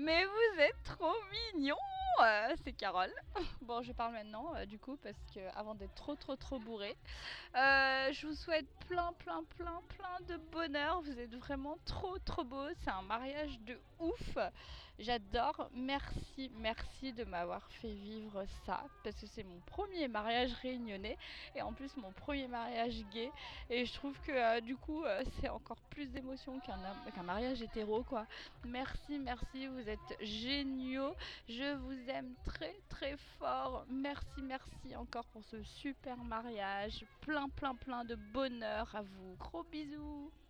Mais vous êtes trop mignon. C'est Carole. Bon, je parle maintenant du coup parce que avant d'être trop bourré, je vous souhaite plein de bonheur. Vous êtes vraiment trop beaux. C'est un mariage de ouf. J'adore. Merci de m'avoir fait vivre ça parce que c'est mon premier mariage réunionnais et en plus mon premier mariage gay. Et je trouve que du coup, c'est encore plus d'émotion qu'un mariage hétéro quoi. Merci, vous êtes géniaux. Je vous aime très fort. Merci encore pour ce super mariage. Plein de bonheur à vous. Gros bisous.